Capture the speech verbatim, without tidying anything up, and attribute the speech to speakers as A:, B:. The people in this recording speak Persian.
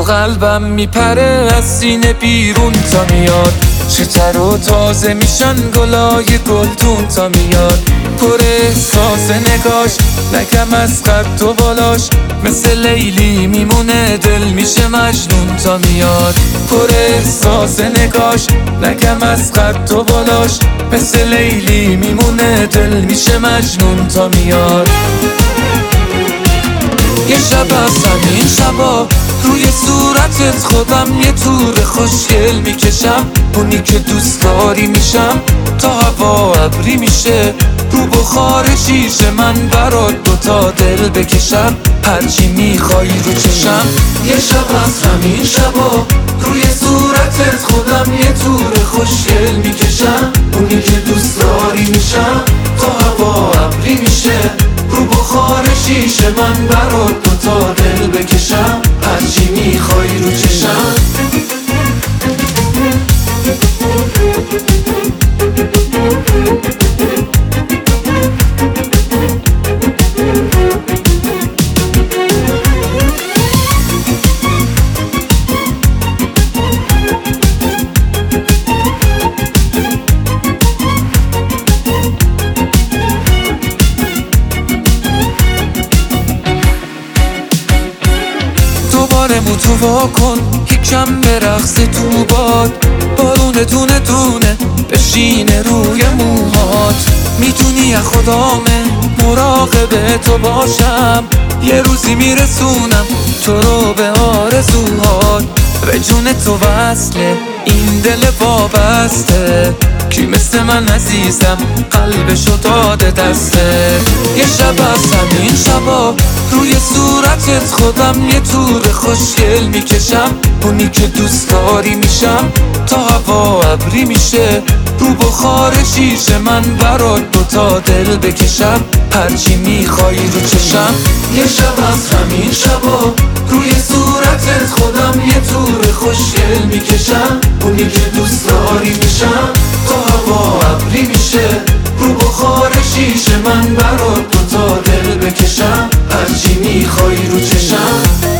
A: قلبم میپره از سینه بیرون تا میاد، چه تر و تازه میشن گلای گلدون تا میاد. پر احساس نگاش نگم از قد و بالاش، مثل لیلی میمونه دل میشه مجنون تا میاد. پر احساس نگاش نگم از قد و بالاش، مثل لیلی میمونه دل میشه مجنون تا میاد. یه شب از همین شبا روی صورتت خودم یه تور خوشگل میکشم، اونی که دوست داری میشم تا هوا ابری میشه، رو بخار شیشه من برات دوتا دل بکشم، هرچی میخوای رو چشم. یه شب از همین شبا روی صورتت خودم یه تور خوشگل میکشم، اونی که دوست داری میشم تا هوا ابری میشه، رو بخار شیشه من برات دوتا دل بکشم، هرچی میخوای رو چشم. دوباره موتو وا کن یکم به رقص تو باد، بارونه دونه دونه بشینه روی موهات، میدونی از خدامه مراقب تو باشم، یه روزی میرسونم تو رو به آرزوهات، به جون تو وصله این دل وابسته، کی مثل من عزیزم قلبشو داده دسته. یه شب از همین شبا روی صورتت خودم یه تور خوشگل میکشم، اونی که دوست داری میشم تا هوا ابری میشه، رو بخار شیشه من برات دوتا دل بکشم، هرچی میخوای رو چشم. یه شب از همین شبا روی صورتت خودم یه تور خوشگل میکشم، اونی که دوست داری میشم تا هوا ابری میشه، رو بخار شیشه من برات دوتا دل بکشم، هرچی میخوای رو چشم.